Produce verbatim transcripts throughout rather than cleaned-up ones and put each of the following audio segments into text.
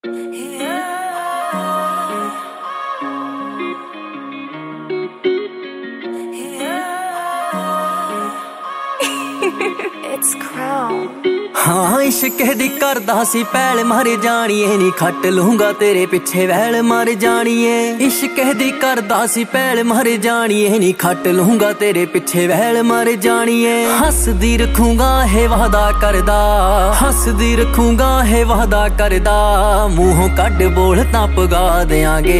It's Crown। हाँ इश्क दी करदा सी पैल मर जानिए नी खट लूंगा तेरे पिछे वैल मर जानिए। इश्क दी करदा सी पैल मर जानिए नी खट लूंगा तेरे पिछे वैल मर जानिए। हसदी रखूंगा है वादा करदा, हसदी रखूंगा है वादा करदा। मूहों कड बोल तां पगा देंगे,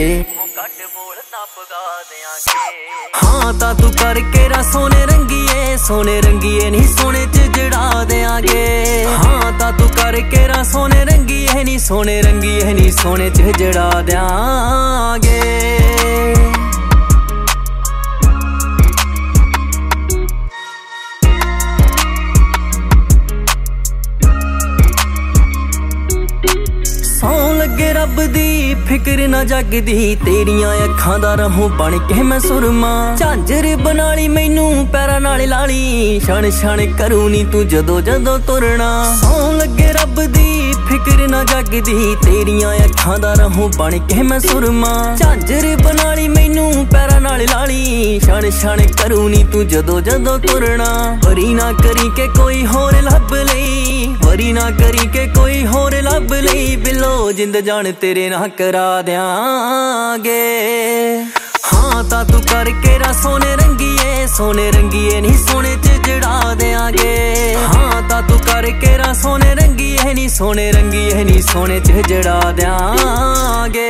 हाँ ता तू करके रा सोने रंगीए, सोने रंगीए नी सोने च जड़ा देंगे। हाँ ता तू करके रा सोने रंगीए नी सोने रंगीए नी सोने च जड़ा देंगे। लगे रब दी फिक्र ना जगदी, तेरियां अखां दा रहूं बन के मैं सुरमा। झांजर बनाली मैनू पैरां नाल लाली, छण छण करूं नी तू जदों जदों तुरना। सौ लगे रब दी फिक्र ना जगदी, तेरियां अखां दा रहूं बन के मैं सुरमा। झांजर बनाली मैनू पैरां नाल लाली, छण छण करूं नी तू जदों जदों तुरना। वरी ना करी के कोई होर लभ लई, वरी ना करी के कोई होर लभ लई। बिलो जिंद जान तेरे ना करा देंगे। हाँ ता तू करके रा सोने रंगीए, सोने रंगीए नी सोने च जड़ा देंगे। हाँ ता तू करके रा सोने रंगीए नी सोने रंगीए नी सोने च जड़ा देंगे।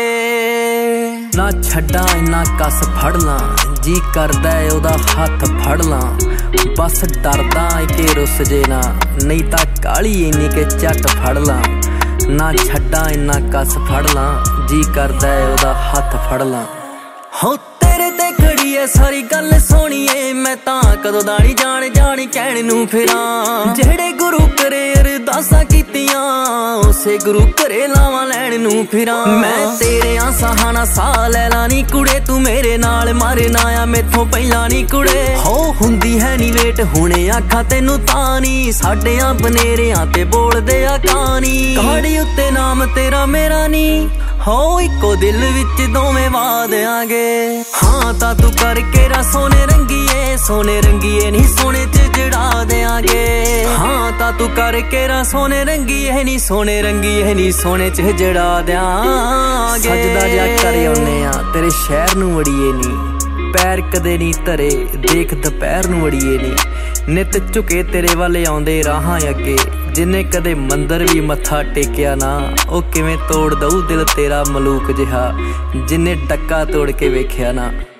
ना छड्डा इन्ना कस फड़ ला, जी करदा है ओदा हथ फड़ ला। बस डरदा के रुस जे ना, नहीं ता काली इन्नी के झट फड़ ला। ना छड्डा इन्ना कस फड़ ला, जी करदा है ओदा हथ फड़ ला। हो तेरे ते खड़ी है सारी गल सोहणीए, मैं तां कदों दा नी जान जान कहण नूं फिरां। जेड़े गुरु करे अरदासां कीतियां, उसे गुरु करे लावां लैण नूं फिरां। मैं तेरे आ सहाना सा लै ला नी कुड़े, तू मेरे नाल मरना आ मैथों पहिलां नी कुड़े। हो हुंदी है नी वेट हुणे आखां तैनूं तां नी, साडे आ बनेरियां ते बोलदे आ कहानी। कहाड़ी उत्ते नाम तेरा मेरा नी, हो इको दिल विच दोवें वा देंगे। हाँ ता तू करके रा सोने रंगीए, सोने रंगीए नी सोने च जड़ा देंगे। हाँ ता तू करके रा सोने रंगीए नी सोने रंगीए नी सोने च जड़ा देंगे। सजदा जा कर आउने आ तेरे शहर नूं अड़ीए नी, पैर कदे नी धरे देख दुपहर नूं अड़ीए नी। नित झुके तेरे वाले आउंदे राहां अगे, जिन्ने कदे मंदिर भी मत्था टेकिया ना, ओ किवें तोड़ दऊ दिल तेरा मलूक जिहा, जिन्ने डक्का तोड़ के वेखिया ना।